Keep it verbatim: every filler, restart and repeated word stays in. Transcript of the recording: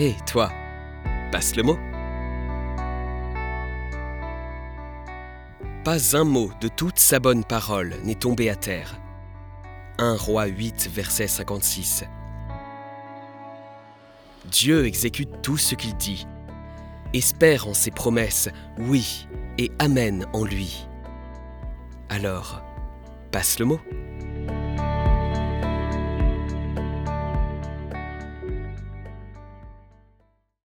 Hé, toi, passe le mot. Pas un mot de toute sa bonne parole n'est tombé à terre. un Roi huit, verset cinquante-six. Dieu exécute tout ce qu'il dit. Espère en ses promesses, oui, et amen en lui. Alors, passe le mot.